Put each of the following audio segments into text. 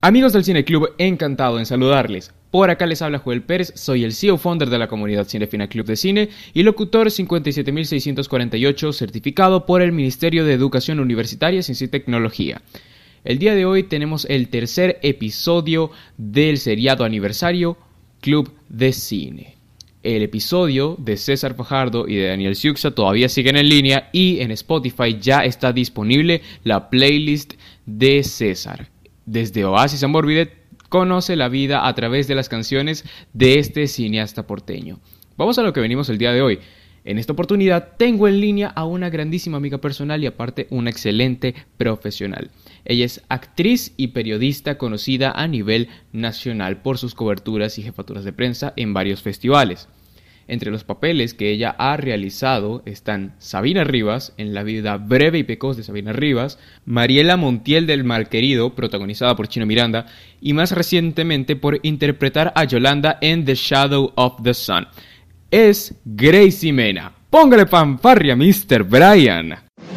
Amigos del Cine Club, encantado en saludarles. Por acá les habla Joel Pérez, soy el CEO Founder de la comunidad Cinefina Club de Cine y locutor 57648 certificado por el Ministerio de Educación Universitaria, Ciencia y Tecnología. El día de hoy tenemos el tercer episodio del seriado aniversario Club de Cine. El episodio de César Fajardo y de Daniel Siuxa todavía siguen en línea y en Spotify ya está disponible la playlist de César. Desde Oasis a Morbide, conoce la vida a través de las canciones de este cineasta porteño. Vamos a lo que venimos el día de hoy. En esta oportunidad tengo en línea a una grandísima amiga personal y aparte una excelente profesional. Ella es actriz y periodista conocida a nivel nacional por sus coberturas y jefaturas de prensa en varios festivales. Entre los papeles que ella ha realizado están Sabina Rivas, en La vida breve y precoz de Sabina Rivas, Mariela Montiel del Malquerido, protagonizada por Chino Miranda, y más recientemente por interpretar a Yolanda en The Shadow of the Sun. Es Gracie Mena. ¡Póngale fanfarria, Mr. Brian!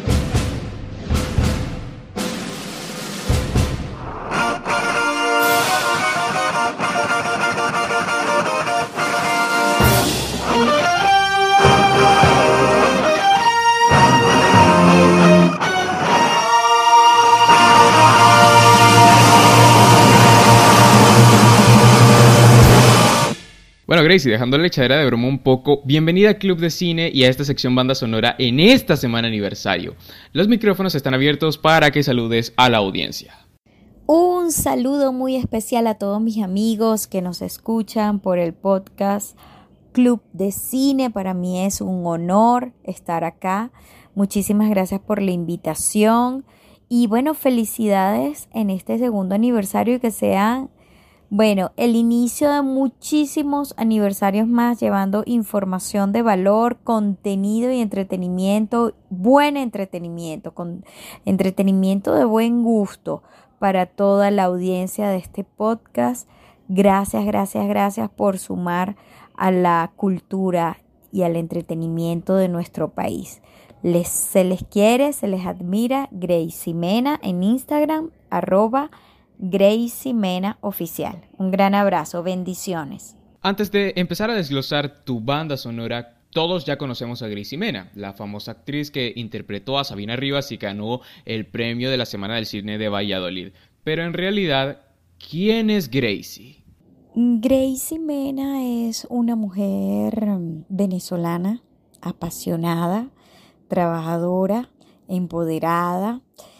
Bueno, Gracie, dejando la echadera de broma un poco, bienvenida al Club de Cine y a esta sección banda sonora en esta semana aniversario. Los micrófonos están abiertos para que saludes a la audiencia. Un saludo muy especial a todos mis amigos que nos escuchan por el podcast Club de Cine. Para mí es un honor estar acá. Muchísimas gracias por la invitación. Y bueno, felicidades en este segundo aniversario y que sea el inicio de muchísimos aniversarios más, llevando información de valor, contenido y entretenimiento, buen entretenimiento, con entretenimiento de buen gusto para toda la audiencia de este podcast. Gracias por sumar a la cultura y al entretenimiento de nuestro país. Se les quiere, se les admira. Gracie Mena en Instagram, @Gracie Mena Oficial. Un gran abrazo, bendiciones. Antes de empezar a desglosar tu banda sonora, todos ya conocemos a Gracie Mena, la famosa actriz que interpretó a Sabina Rivas y ganó el premio de la Semana del Cine de Valladolid. Pero en realidad, ¿quién es Gracie? Gracie Mena es una mujer venezolana, apasionada, trabajadora, empoderada,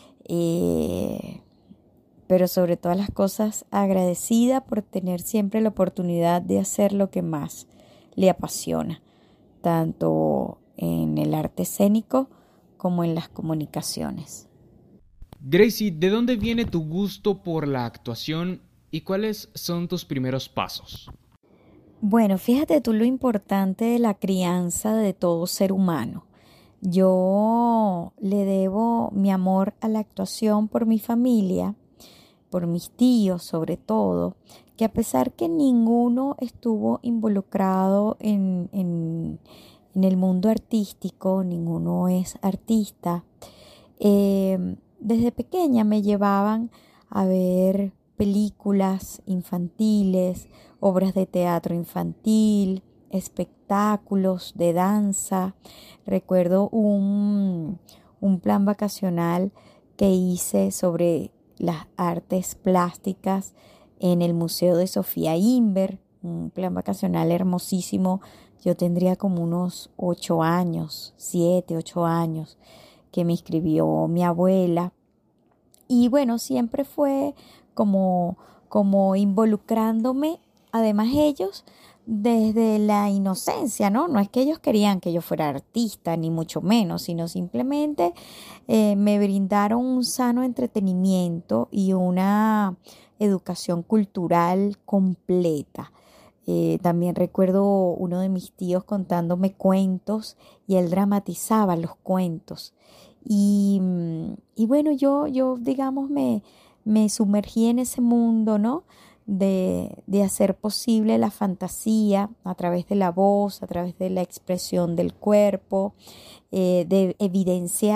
pero sobre todas las cosas agradecida por tener siempre la oportunidad de hacer lo que más le apasiona, tanto en el arte escénico como en las comunicaciones. Gracie, ¿de dónde viene tu gusto por la actuación y cuáles son tus primeros pasos? Bueno, fíjate tú lo importante de la crianza de todo ser humano. Yo le debo mi amor a la actuación por mi familia, por mis tíos sobre todo, que a pesar que ninguno estuvo involucrado en el mundo artístico, ninguno es artista, desde pequeña me llevaban a ver películas infantiles, obras de teatro infantil, espectáculos de danza. Recuerdo un plan vacacional que hice sobre las artes plásticas en el Museo de Sofía Inver, un plan vacacional hermosísimo. Yo tendría como unos 8 años, 7, 8 años, que me inscribió mi abuela. Y bueno, siempre fue como involucrándome, además ellos, desde la inocencia, ¿no? No es que ellos querían que yo fuera artista, ni mucho menos, sino simplemente me brindaron un sano entretenimiento y una educación cultural completa. También recuerdo uno de mis tíos contándome cuentos y él dramatizaba los cuentos. Y bueno, yo digamos, me sumergí en ese mundo, ¿no? De hacer posible la fantasía a través de la voz, a través de la expresión del cuerpo, de evidenciar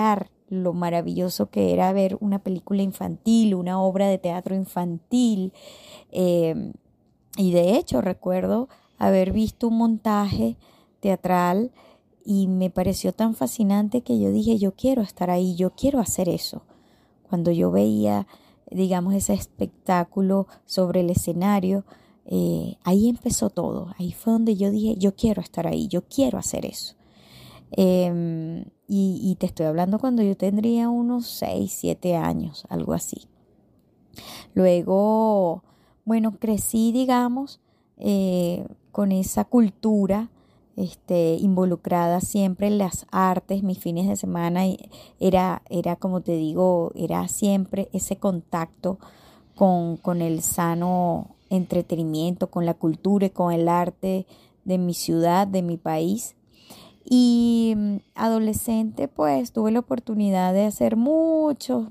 lo maravilloso que era ver una película infantil, una obra de teatro infantil. Y de hecho recuerdo haber visto un montaje teatral y me pareció tan fascinante que yo dije, yo quiero estar ahí, yo quiero hacer eso. Cuando yo veía, digamos, ese espectáculo sobre el escenario, ahí empezó todo. Ahí fue donde yo dije, yo quiero estar ahí, yo quiero hacer eso. Y te estoy hablando cuando yo tendría unos 6, 7 años, algo así. Luego, bueno, crecí, digamos, con esa cultura involucrada siempre en las artes. Mis fines de semana era como te digo, era siempre ese contacto con el sano entretenimiento, con la cultura y con el arte de mi ciudad, de mi país. Y adolescente, pues tuve la oportunidad de hacer muchos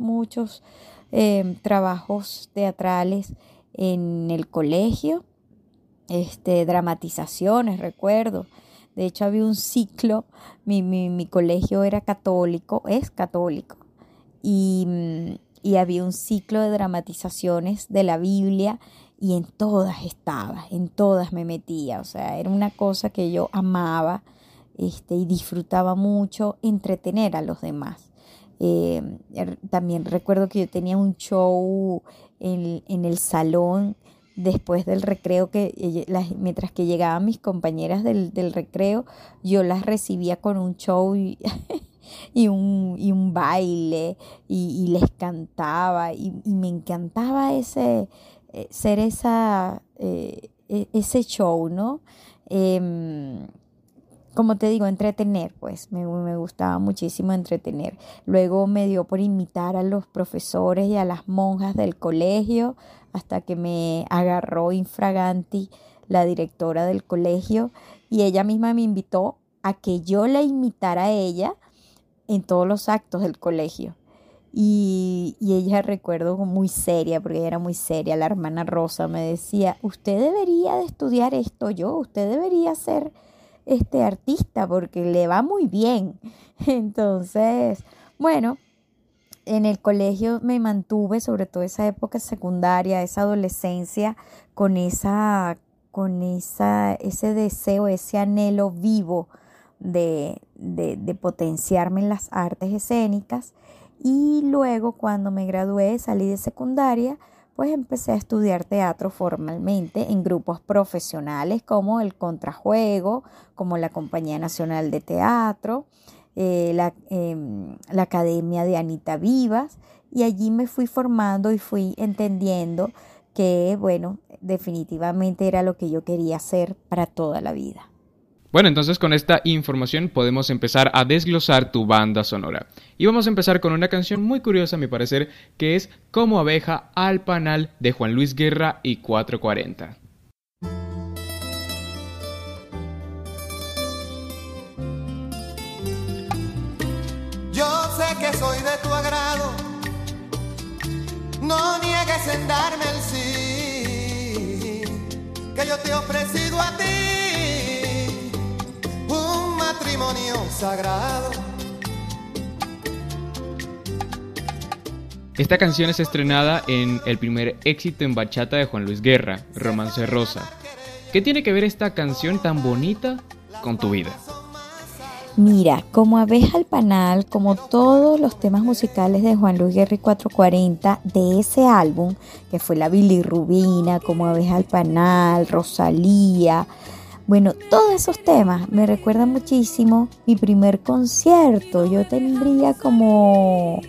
trabajos teatrales en el colegio, dramatizaciones, recuerdo. De hecho, había un ciclo, mi colegio era católico, es católico, y había un ciclo de dramatizaciones de la Biblia y en todas estaba, en todas me metía. O sea, era una cosa que yo amaba y disfrutaba mucho entretener a los demás. También recuerdo que yo tenía un show en el salón después del recreo, mientras que llegaban mis compañeras del recreo, yo las recibía con un show y un baile y les cantaba y me encantaba ese show, ¿no? Como te digo, entretener, pues me gustaba muchísimo entretener. Luego me dio por imitar a los profesores y a las monjas del colegio, hasta que me agarró infraganti la directora del colegio y ella misma me invitó a que yo la imitara a ella en todos los actos del colegio. Y ella, recuerdo, muy seria, porque ella era muy seria, la hermana Rosa, me decía, usted debería de estudiar esto, usted debería ser artista porque le va muy bien. Entonces, bueno, en el colegio me mantuve, sobre todo esa época secundaria, esa adolescencia, con ese deseo, ese anhelo vivo de potenciarme en las artes escénicas. Y luego, cuando me gradué, salí de secundaria, pues empecé a estudiar teatro formalmente en grupos profesionales como el Contrajuego, como la Compañía Nacional de Teatro, la Academia de Anita Vivas, y allí me fui formando y fui entendiendo que, bueno, definitivamente era lo que yo quería hacer para toda la vida. Bueno, entonces con esta información podemos empezar a desglosar tu banda sonora. Y vamos a empezar con una canción muy curiosa, a mi parecer, que es Como abeja al panal, de Juan Luis Guerra y 440. Yo sé que soy de tu agrado, no niegues en darme el sí, que yo te he ofrecido a ti un matrimonio sagrado. Esta canción es estrenada en el primer éxito en bachata de Juan Luis Guerra, Romance Rosa. ¿Qué tiene que ver esta canción tan bonita con tu vida? Mira, Como abeja al panal, como todos los temas musicales de Juan Luis Guerra y 440 de ese álbum, que fue la bilirrubina, Como abeja al panal, Rosalía. Bueno, todos esos temas me recuerdan muchísimo mi primer concierto. Yo tendría como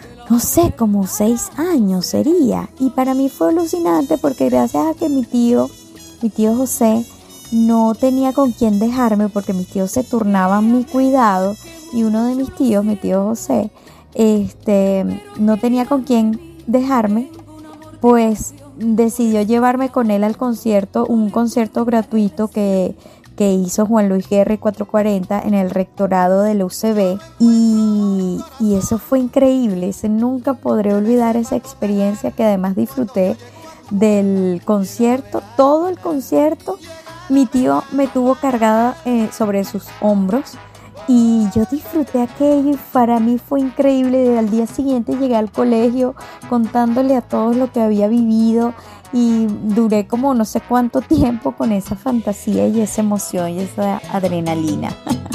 6 años sería. Y para mí fue alucinante porque gracias a que mi tío José, no tenía con quién dejarme porque mis tíos se turnaban mi cuidado y uno de mis tíos, mi tío José, no tenía con quién dejarme, pues decidió llevarme con él al concierto, un concierto gratuito que hizo Juan Luis Guerra y 440 en el rectorado del UCB y eso fue increíble. Nunca podré olvidar esa experiencia, que además disfruté del concierto, todo el concierto. Mi tío me tuvo cargada sobre sus hombros Y yo disfruté aquello y para mí fue increíble. Al día siguiente llegué al colegio contándole a todos lo que había vivido y duré como no sé cuánto tiempo con esa fantasía y esa emoción y esa adrenalina.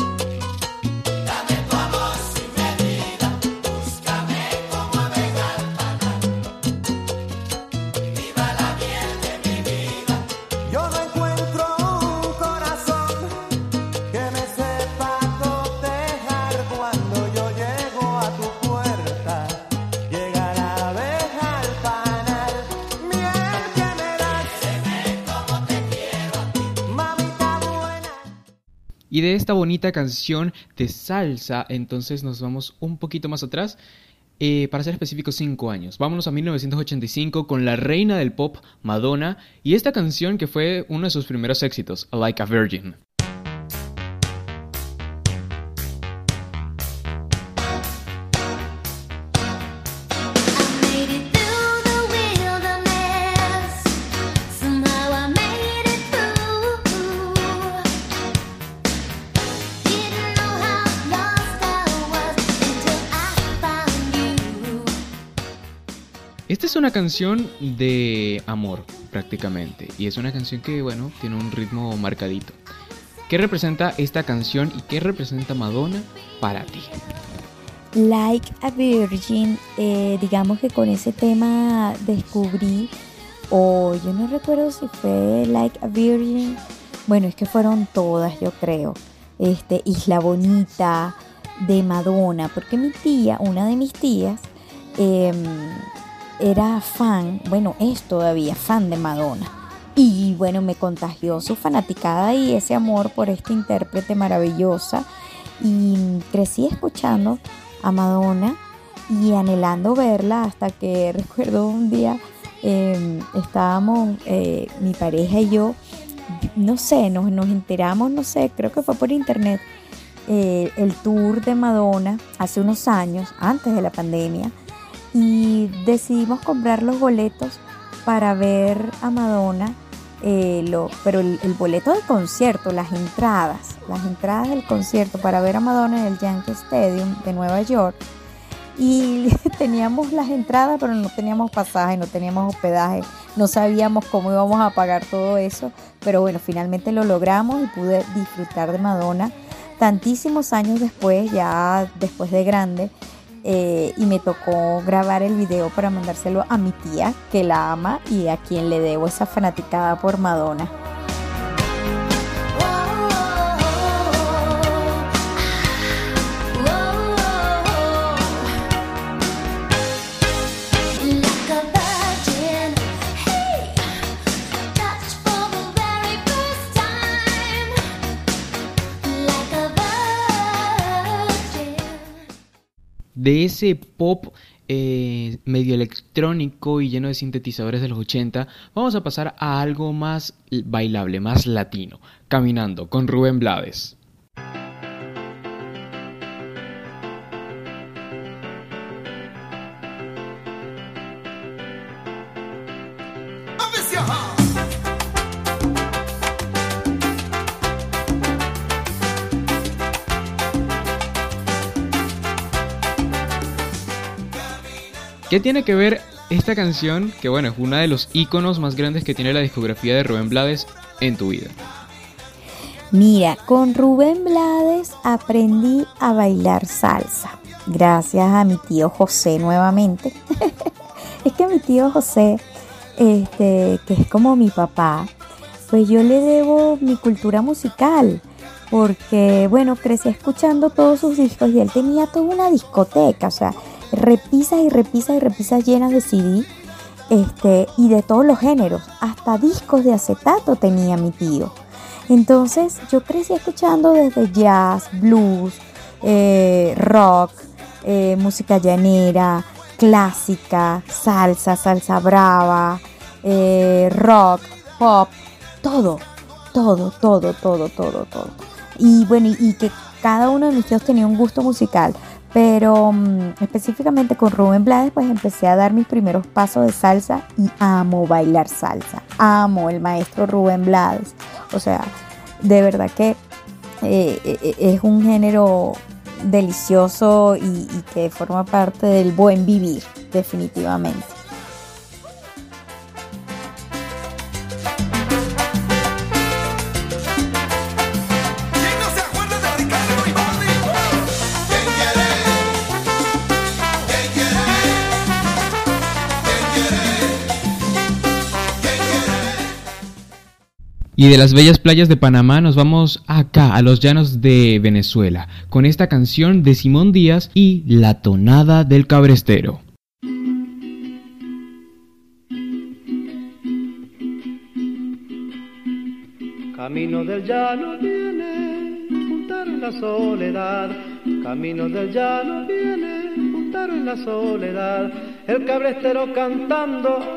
Y de esta bonita canción de salsa, entonces nos vamos un poquito más atrás, para ser específicos 5 años. Vámonos a 1985 con la reina del pop, Madonna, y esta canción que fue uno de sus primeros éxitos, Like a Virgin. Esta es una canción de amor, prácticamente, y es una canción que, bueno, tiene un ritmo marcadito. ¿Qué representa esta canción y qué representa Madonna para ti? Like a Virgin, digamos que con ese tema descubrí, o yo no recuerdo si fue Like a Virgin, bueno, es que fueron todas, yo creo, Isla Bonita, de Madonna, porque mi tía, una de mis tías, era fan, bueno, es todavía fan de Madonna. Y bueno, me contagió su fanaticada y ese amor por esta intérprete maravillosa. Y crecí escuchando a Madonna y anhelando verla hasta que recuerdo un día estábamos, mi pareja y yo, no sé, nos enteramos, no sé, creo que fue por internet, el tour de Madonna hace unos años, antes de la pandemia. Y decidimos comprar los boletos para ver a Madonna, pero el boleto del concierto, las entradas del concierto para ver a Madonna en el Yankee Stadium de Nueva York. Y teníamos las entradas, pero no teníamos pasaje, no teníamos hospedaje, no sabíamos cómo íbamos a pagar todo eso. Pero bueno, finalmente lo logramos y pude disfrutar de Madonna tantísimos años después, ya después de grande. Y me tocó grabar el video para mandárselo a mi tía, que la ama y a quien le debo esa fanaticada por Madonna. De ese pop medio electrónico y lleno de sintetizadores de los 80, vamos a pasar a algo más bailable, más latino, Caminando, con Rubén Blades. ¿Qué tiene que ver esta canción, que bueno, es una de los íconos más grandes que tiene la discografía de Rubén Blades, en tu vida? Mira, con Rubén Blades aprendí a bailar salsa, gracias a mi tío José nuevamente. Es que mi tío José, que es como mi papá, pues yo le debo mi cultura musical, porque bueno, crecí escuchando todos sus discos y él tenía toda una discoteca, o sea, repisas y repisas y repisas llenas de CD, y de todos los géneros, hasta discos de acetato tenía mi tío. Entonces yo crecí escuchando desde jazz, blues, rock, música llanera, clásica, salsa brava, rock, pop, todo. Y bueno, y que cada uno de mis tíos tenía un gusto musical. Pero específicamente con Rubén Blades, pues empecé a dar mis primeros pasos de salsa y amo bailar salsa. Amo el maestro Rubén Blades. O sea, de verdad que es un género delicioso y que forma parte del buen vivir, definitivamente. Y de las bellas playas de Panamá nos vamos acá, a los llanos de Venezuela, con esta canción de Simón Díaz y La tonada del cabrestero. Camino del llano viene, juntaro en la soledad. Camino del llano viene, juntaro en la soledad. El cabrestero cantando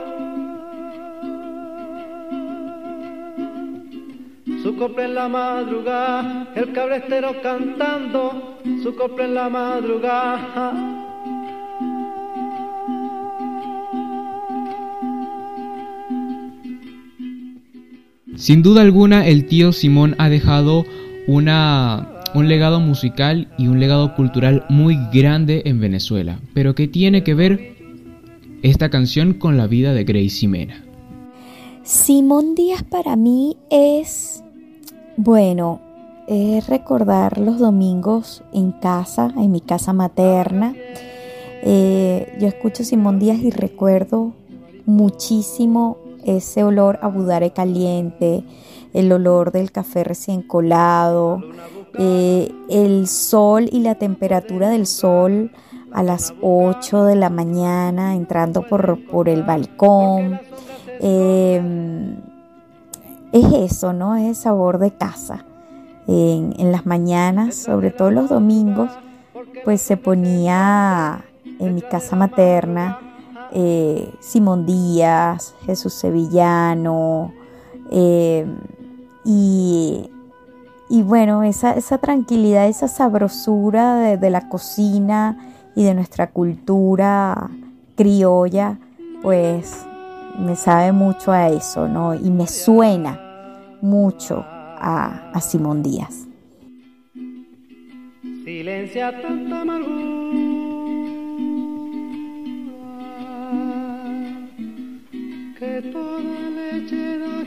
su copla en la madrugada, el cabrestero cantando su copla en la madrugada. Sin duda alguna, el tío Simón ha dejado un legado musical y un legado cultural muy grande en Venezuela. Pero ¿qué tiene que ver esta canción con la vida de Gracie Mena? Simón Díaz para mí es recordar los domingos en casa, en mi casa materna. Yo escucho Simón Díaz y recuerdo muchísimo ese olor a budare caliente, el olor del café recién colado, el sol y la temperatura del sol a las 8 de la mañana entrando por el balcón. Es eso, ¿no? Es el sabor de casa. En las mañanas, sobre todo los domingos, pues se ponía en mi casa materna Simón Díaz, Jesús Sevillano, y bueno, esa tranquilidad, esa sabrosura de la cocina y de nuestra cultura criolla, pues me sabe mucho a eso, ¿no? Y me suena mucho a Simón Díaz. Silencia tanta amargura que toda leche da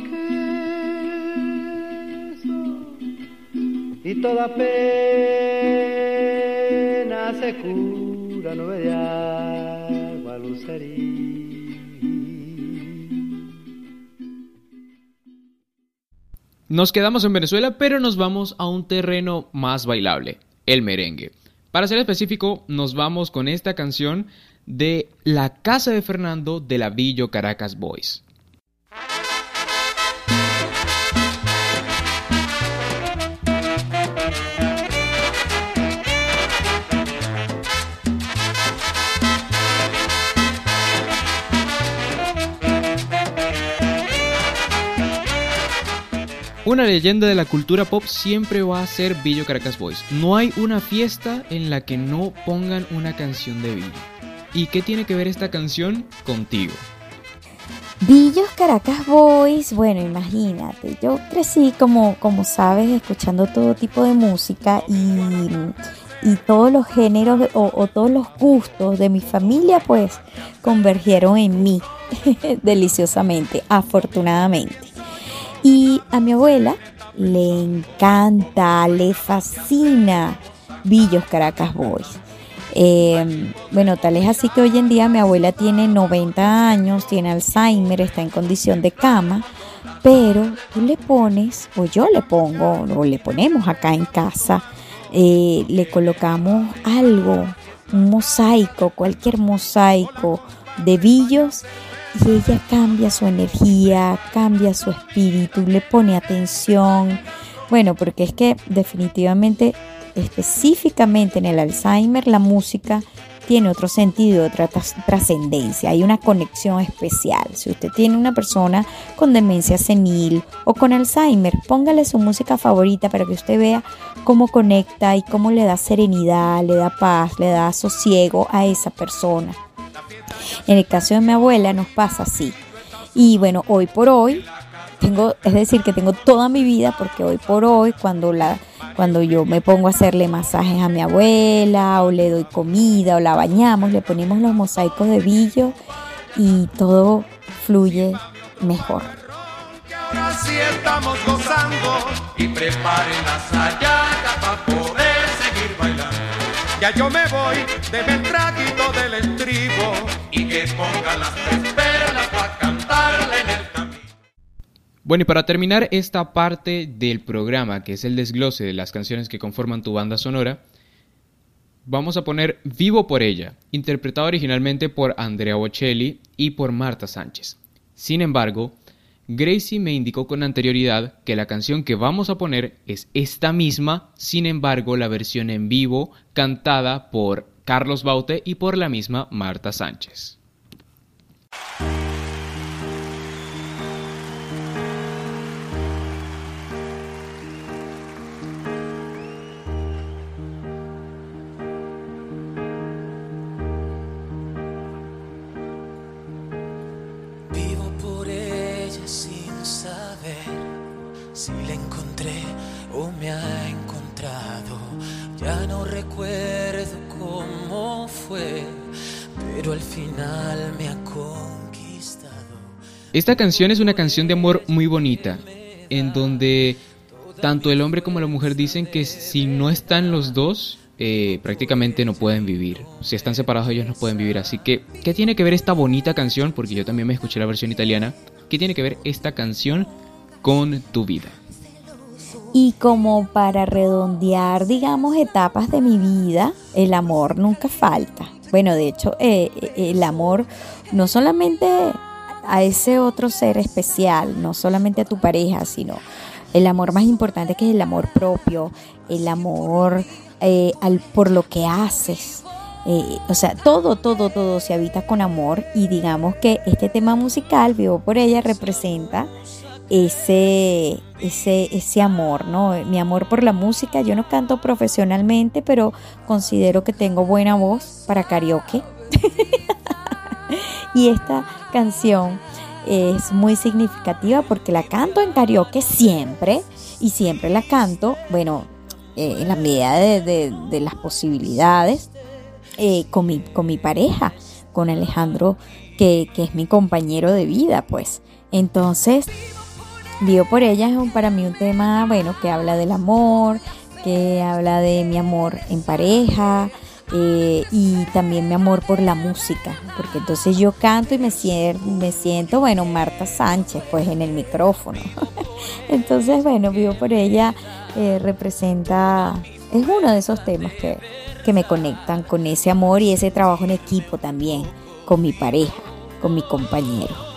queso y toda pena se cura, no de agua lucería. Nos quedamos en Venezuela, pero nos vamos a un terreno más bailable, el merengue. Para ser específico, nos vamos con esta canción de La Casa de Fernando de la Billo Caracas Boys. Una leyenda de la cultura pop siempre va a ser Billo Caracas Boys. No hay una fiesta en la que no pongan una canción de Billo. ¿Y qué tiene que ver esta canción contigo? Billos Caracas Boys, bueno, imagínate, yo crecí como sabes, escuchando todo tipo de música y todos los géneros o todos los gustos de mi familia pues convergieron en mí deliciosamente, afortunadamente. Y a mi abuela le encanta, le fascina Billos Caracas Boys. Bueno, tal es así que hoy en día mi abuela tiene 90 años, tiene Alzheimer, está en condición de cama, pero tú le pones, o yo le pongo, o le ponemos acá en casa, le colocamos algo, un mosaico, cualquier mosaico de Billos, y ella cambia su energía, cambia su espíritu, le pone atención. Bueno, porque es que definitivamente, específicamente en el Alzheimer, la música tiene otro sentido, otra trascendencia, hay una conexión especial. Si usted tiene una persona con demencia senil o con Alzheimer, póngale su música favorita para que usted vea cómo conecta y cómo le da serenidad, le da paz, le da sosiego a esa persona. En el caso de mi abuela nos pasa así. Y bueno, hoy por hoy es decir, que tengo toda mi vida, porque hoy por hoy, cuando yo me pongo a hacerle masajes a mi abuela, o le doy comida, o la bañamos, le ponemos los mosaicos de Billo y todo fluye mejor. Ahora sí estamos gozando y preparen las hallacas para poder seguir bailando. Ya yo me voy, deme el traguito del estribo y que pongan las tres perlas para cantarle en el camino. Bueno, y para terminar esta parte del programa, que es el desglose de las canciones que conforman tu banda sonora, vamos a poner Vivo por ella, interpretado originalmente por Andrea Bocelli y por Marta Sánchez. Sin embargo, Gracie me indicó con anterioridad que la canción que vamos a poner es esta misma, sin embargo la versión en vivo cantada por Carlos Baute y por la misma Marta Sánchez. Si la encontré o me ha encontrado, ya no recuerdo cómo fue, pero al final me ha conquistado. Esta canción es una canción de amor muy bonita, en donde tanto el hombre como la mujer dicen que si no están los dos, prácticamente no pueden vivir. Si están separados ellos no pueden vivir. Así que, ¿qué tiene que ver esta bonita canción? Porque yo también me escuché la versión italiana. ¿Qué tiene que ver esta canción con tu vida? Y como para redondear, digamos, etapas de mi vida, el amor nunca falta. Bueno, de hecho, el amor no solamente a ese otro ser especial, no solamente a tu pareja, sino el amor más importante, que es el amor propio, el amor por lo que haces. O sea, todo se habita con amor, y digamos que este tema musical, Vivo por ella, representa ese amor, ¿no? Mi amor por la música. Yo no canto profesionalmente, pero considero que tengo buena voz para karaoke. Y esta canción es muy significativa porque la canto en karaoke siempre, y siempre la canto, bueno, en la medida de las posibilidades, con mi pareja, con Alejandro, que es mi compañero de vida, pues. Entonces, Vivo por ella es para mí un tema, bueno, que habla del amor, que habla de mi amor en pareja, y también mi amor por la música, porque entonces yo canto y me siento, bueno, Marta Sánchez, pues, en el micrófono. Entonces, bueno, Vivo por ella representa, es uno de esos temas que me conectan con ese amor y ese trabajo en equipo también, con mi pareja, con mi compañero.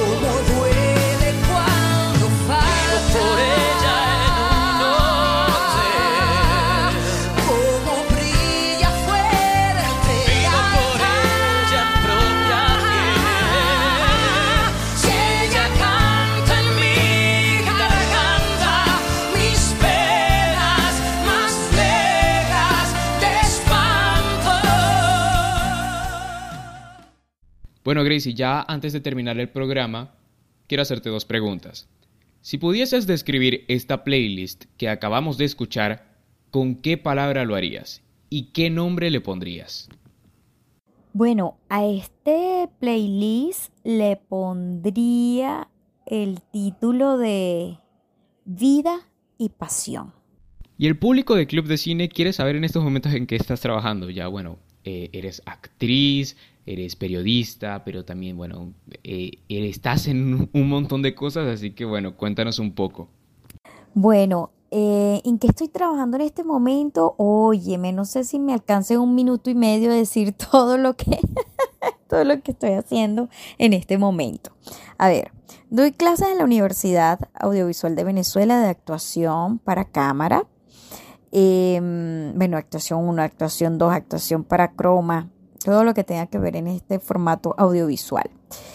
Bueno, Gracie, ya antes de terminar el programa, quiero hacerte dos preguntas. Si pudieses describir esta playlist que acabamos de escuchar, ¿con qué palabra lo harías? ¿Y qué nombre le pondrías? Bueno, a este playlist le pondría el título de Vida y Pasión. Y el público de Club de Cine quiere saber en estos momentos en qué estás trabajando. Ya, bueno, eres actriz, eres periodista, pero también, bueno, estás en un montón de cosas, así que, bueno, cuéntanos un poco. Bueno, ¿en qué estoy trabajando en este momento? Óyeme, no sé si me alcance 1 minuto y medio de decir todo lo que estoy haciendo en este momento. A ver, doy clases en la Universidad Audiovisual de Venezuela de actuación para cámara. Bueno, actuación 1, actuación 2, actuación para croma, todo lo que tenga que ver en este formato audiovisual.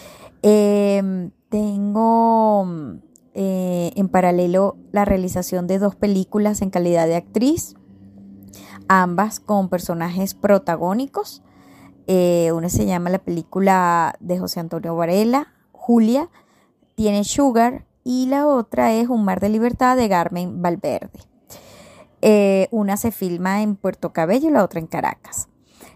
Tengo en paralelo la realización de 2 películas en calidad de actriz, ambas con personajes protagónicos. Una se llama la película de José Antonio Varela, Julia, tiene Sugar, y la otra es Un mar de libertad de Carmen Valverde. Una se filma en Puerto Cabello y la otra en Caracas.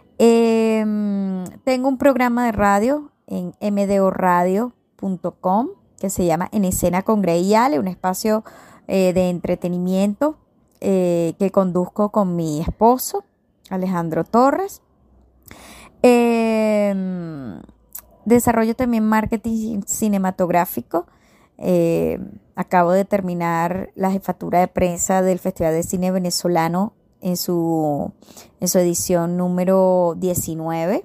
Tengo un programa de radio en mdoradio.com que se llama En Escena con Grey y Ale, un espacio de entretenimiento que conduzco con mi esposo, Alejandro Torres. Desarrollo también marketing cinematográfico. Acabo de terminar la jefatura de prensa del Festival de Cine Venezolano en su edición número 19.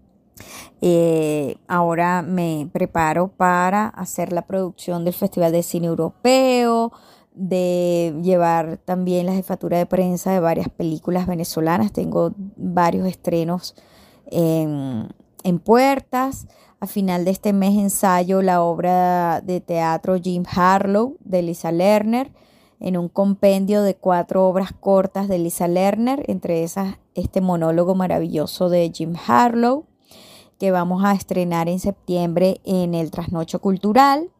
Ahora me preparo para hacer la producción del Festival de Cine Europeo, de llevar también la jefatura de prensa de varias películas venezolanas. Tengo varios estrenos en puertas. A final de este mes ensayo la obra de teatro Jim Harlow de Lisa Lerner, en un compendio de 4 obras cortas de Lisa Lerner, entre esas este monólogo maravilloso de Jim Harlow, que vamos a estrenar en septiembre en el Trasnocho Cultural.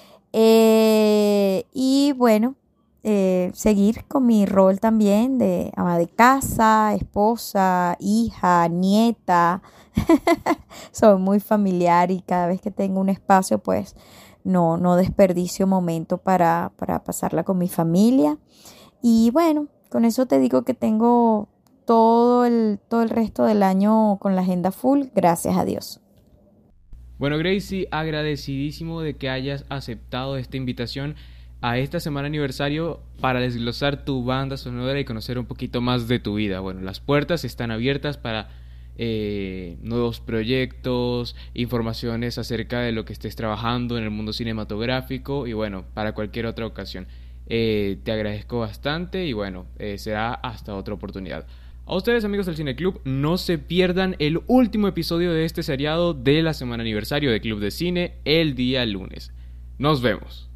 Y bueno, seguir con mi rol también de ama de casa, esposa, hija, nieta. Soy muy familiar y cada vez que tengo un espacio pues no desperdicio momento para pasarla con mi familia. Y bueno, con eso te digo que tengo todo el resto del año con la agenda full, gracias a Dios. Bueno, Gracie, agradecidísimo de que hayas aceptado esta invitación a esta semana aniversario para desglosar tu banda sonora y conocer un poquito más de tu vida. Bueno, las puertas están abiertas para nuevos proyectos, informaciones acerca de lo que estés trabajando en el mundo cinematográfico y bueno, para cualquier otra ocasión. Te agradezco bastante y bueno, será hasta otra oportunidad. A ustedes, amigos del Cine Club, no se pierdan el último episodio de este seriado de la semana aniversario de Club de Cine el día lunes. Nos vemos.